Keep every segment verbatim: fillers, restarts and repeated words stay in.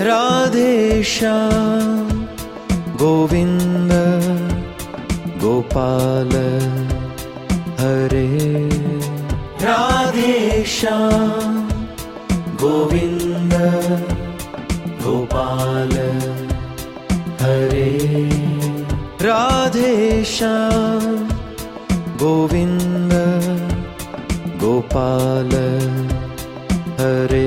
Radhe Shyam Govind Gopal Hare. Radhe Shyam Govind Gopal Hare. Radhe Shyam Govind Gopal Hare.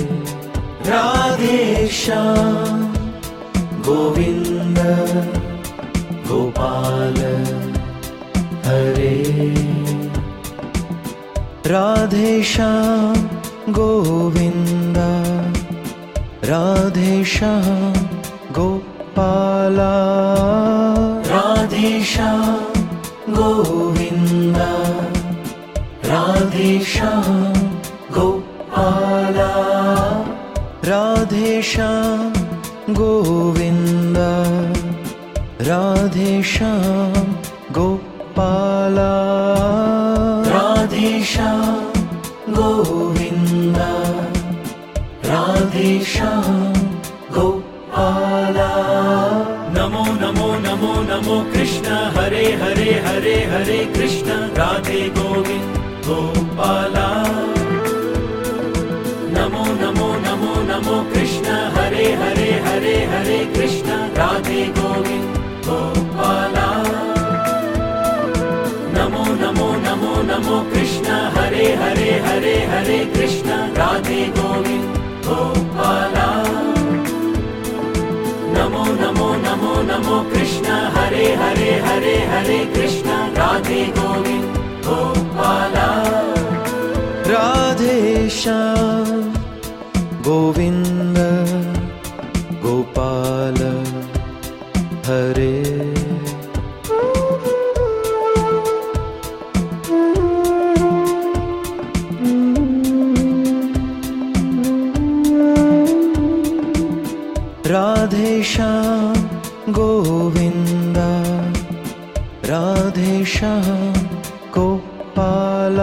Radhe Shyam Govind Gopal Hare. Radhe Shyam Govind Radhe Shyam Gopal. Radhe Shyam Govind Radhe Shyam Gopal. Radhe Shyam Govind Radhe Shyam Gopal. Radhe Shyam Govind Radhe Shyam Gopal. Namo Namo Namo Namo Krishna Hare Hare Hare Hare Krishna Radhe Govind Gopala. Namo Namo Namo Namo Krishna Hare Hare Hare Hare Krishna Radhe Govind Gopala. Namo Namo Namo Namo Krishna Hare Hare Hare Hare Krishna Radhe Govind Gopala. Namo Namo Namo Namo Krishna Hare Hare Hare Hare Krishna Radhe Govind Gopala. Radhe Shyam Govind Gopal Hare. Radhe Shyam Govind Radhe Shyam Gopal.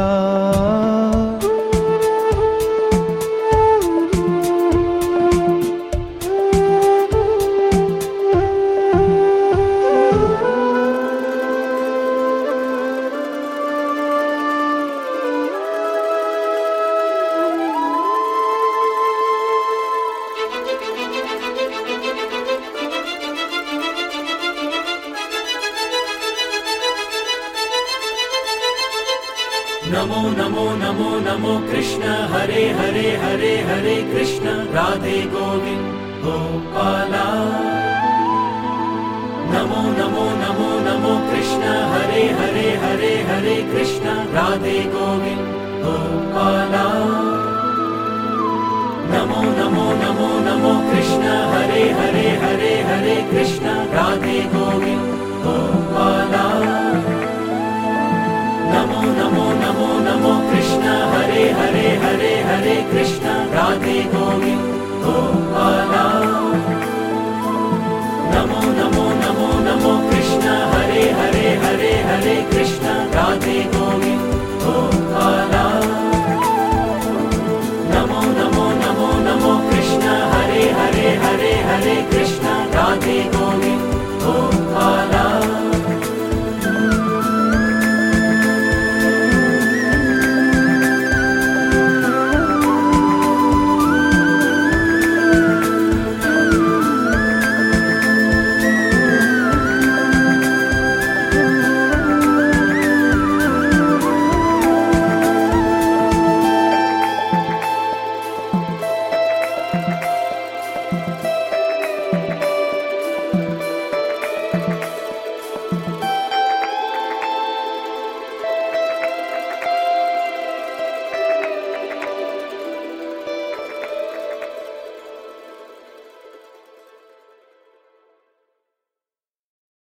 Namo Namo Namo Namo Krishna Hare Hare Hare Hare Krishna Radhe Govind Gopala. Namo Namo Namo Namo Krishna Hare Hare Hare Hare Krishna Radhe Govind Gopala. Namo Namo Namo